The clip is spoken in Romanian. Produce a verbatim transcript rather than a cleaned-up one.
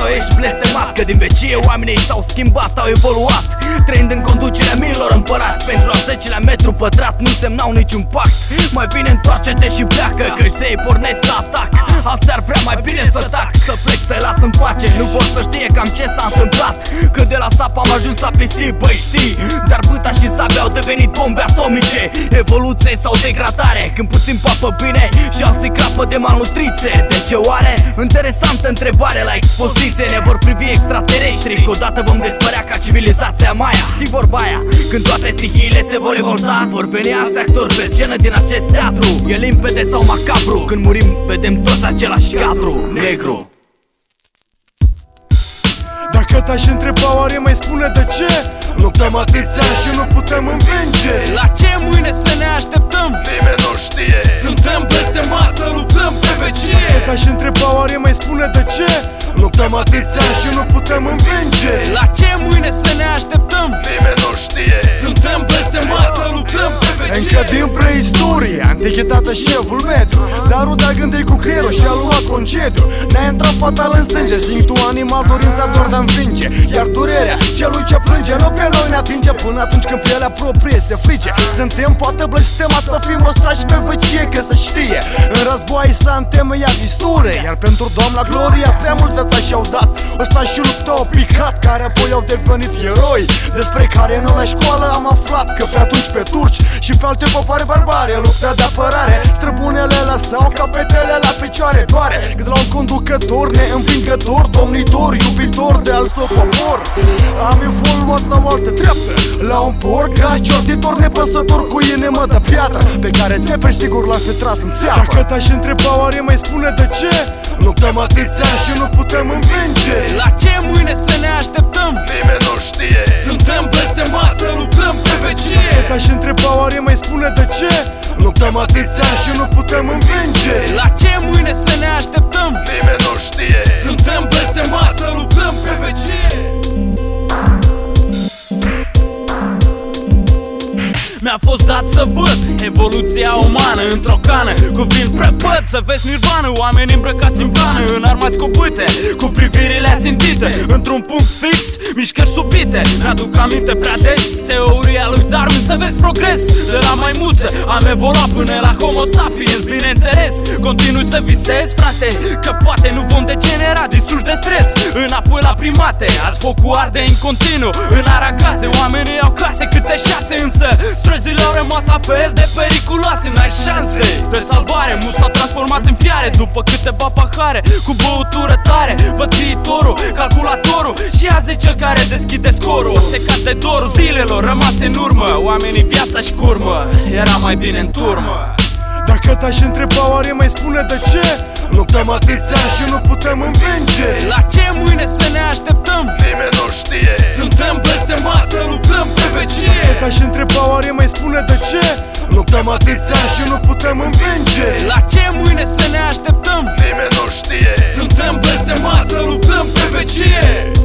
sau ești blestemat, că din vecie oamenii s-au schimbat, au evoluat, trăind în conducerea miilor împărați. Pentru al zecelea metru pătrat nu semnau niciun pact. Mai bine întoarce-te și pleacă, că zei pornesc la atac. Alții ar vrea mai bine să tac, să plec, să-i las în pace. Nu vor să știe cam ce s-a întâmplat, că de la sap am ajuns la pisip, băi știi. Dar bâta și sabia au devenit bombe atomice. Evoluție sau degradare, când puțin papă bine și alții crapă de malnutriție. De ce oare? Interesantă întrebare la expoziție. Ne vor privi extraterestri, că odată vom dispărea ca civilizația Maya. Știi vorba aia? Când toate stihiile se vor revolta, vor veni alți actori pe scenă din acest teatru. E limpede sau macabru, când murim vedem toți același cadru negru. Dacă te-aș întreba, oare mai spune de ce luptăm atâția ani și nu putem învinge? La ce mâine să ne așteptăm? Nimeni nu știe. Suntem blestemați să luptăm pe vecie. Dacă te-aș întreba, oare mai spune de ce luptăm atâția ani și nu putem învinge? La ce mâine să ne așteptăm? Nimeni nu știe. Suntem blestemați să luptăm pe vecie. Încă din preistorie, antichitate și evul mediu, Darul de-a gândi cu creierul și-a luat concediu. Ne-a intrat fatal în sânge, instinctul animal, dorința doar de-a învinge. Iar durerea celui ce plânge nu pe noi ne atinge, până atunci când pielea proprie se frige. Suntem poate blestemați să fim ostași pe vecie, că să știe în război s-a întemeiat istorie. Iar pentru Doamna Gloria prea mult viața și-au dat. Ostași și luptă au picat, care apoi au devenit eroi, despre care noi la școală am aflat că pe atunci pe turci și pe alte popoare barbare lupta de apărare. Străbunele lăsau capetele la picioare, doare cât la un conducător neînvingător, domnitor, iubitor de al său popor. Am evoluat la o altă treaptă, la un porc ciorditor nepăsător cu inimă de piatră, pe care țepești sigur l-a fi tras în țeapă. Dacă te-aș întreba, oare mai spune de ce luptăm atâția ani și nu putem învinge? La ce mâine să ne așteptăm? Nimeni nu știe. Suntem blestemați să luptăm pe vecie. Dacă te-aș întreba, oare mai spune de ce luptăm atâția ani și nu putem învinge? La ce mâine să ne așteptăm? Nimeni nu știe. Suntem blestemați să luptăm pe vecie. Mi-a fost dat să văd evoluția umană într-o cană cu vin prăpăt, să vezi nirvană, oameni îmbrăcați în blană, înarmați cu bâte, cu privirile ațintite într-un punct fix, mișcări subite. Mi-aduc aminte prea des teoria lui Darwin, să vezi progres de la maimuță am evoluat până la Homo sapiens. Bineînțeles, continui să visez, frate, că poate nu vom degenera destul de stres înapoi la primate. Azi focul arde în continuu în aragaze, oamenii au case câte șase, însă străzile au rămas la fel de periculoase. N-ai șanse de salvare, mulți s-au transformat în fiare după câteva pahare cu băutură tare. Văd viitorul, calculatorul și azi e cel care deschide scorul. Secat de dorul zilelor rămase în urmă, oamenii viața și curmă, era mai bine în turmă. Dacă te-aș întreba, oare mai spune de ce luptăm atâția ani și nu putem învinge? La ce mâine să ne așteptăm? Nimeni nu știe. Suntem blestemați să luptăm pe vecie. Dacă te-aș întreba, oare mai spune de ce luptăm atâția ani și nu putem învinge? La ce mâine să ne așteptăm? Nimeni nu știe. Suntem blestemați să luptăm pe vecie.